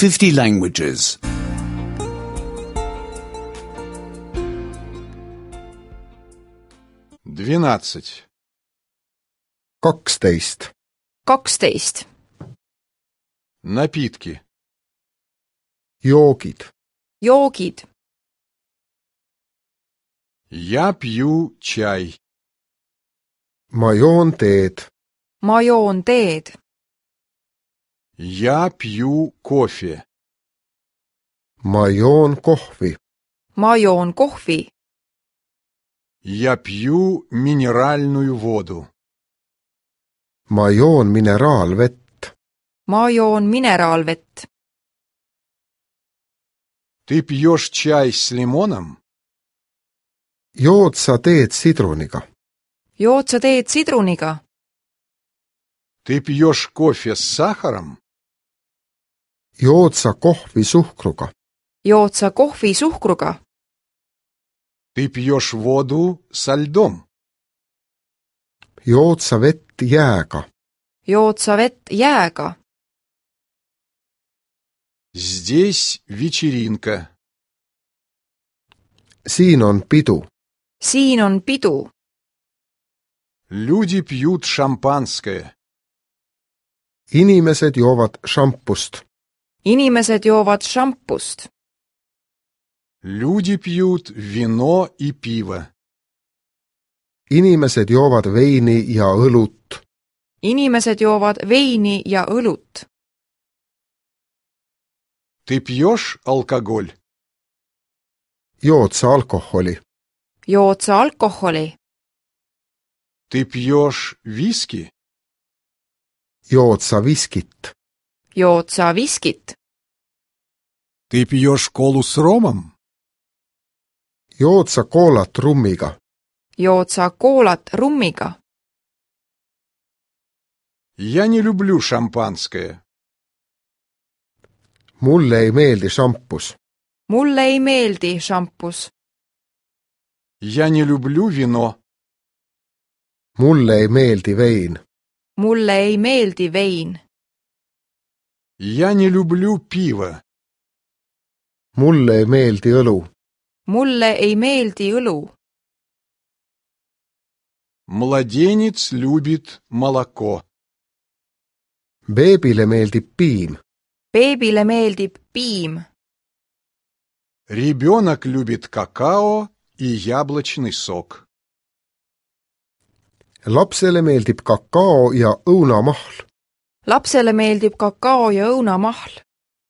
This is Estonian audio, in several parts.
50 languages. 12. 12. 12. Напитки. Joogid. Joogid. Я пью чай. Ma joon teed. Ma joon teed. Я пью кофе. Ma joon kohvi. Ma joon kohvi. Я пью минеральную воду. Ma joon mineraalvett. Ma joon mineraalvett. Ты пьешь чай с лимоном? Jood sa teed sidruniga. Jood sa teed sidruniga? Ты пьешь кофе с сахаром? Jood sa kohvi suhkruga. Jood sa kohvi suhkruga? Ты пьешь воду со льдом? Jood sa vett jääga. Jood sa vett jääga? Здесь вечеринка. Siin on pidu. Siin on pidu. Люди пьют шампанское. Inimesed joovad šampust. Inimesed joovad šampust. Люди пьют вино и пиво. Inimesed joovad veini ja õlut. Inimesed joovad veini ja õlut. Ты пьешь алкоголь? Jood sa alkoholi. Jood sa alkoholi? Ты пьешь виски? Jood sa viskit. Jood sa viskit? Ты пьешь колу с ромом? Jood sa koolat rummiga. Jood sa koolat rummiga? Я не люблю шампанское. Mulle ei meeldi šampus. Mulle ei meeldi šampus. Я не люблю вино. Mulle ei meeldi vein. Mulle ei meeldi vein. Я не люблю пиво. Mulle ei meeldi õlu. Mulle ei meeldi õlu. Младенец любит молоко. Beebile meeldib piim. Beebile meeldib piim. Ребенок любит какао и яблочный сок. Lapsele meeldib kakao ja õunamahl. Lapsele meeldib kakao ja õunamahl.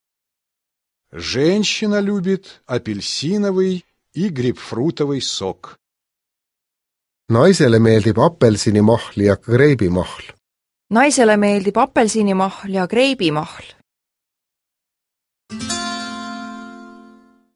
Женщина любит апельсиновый и грейпфрутовый сок. Naisele meeldib apelsinimahl ja kreibimahl. Naisele meeldib apelsinimahl ja kreibimahl.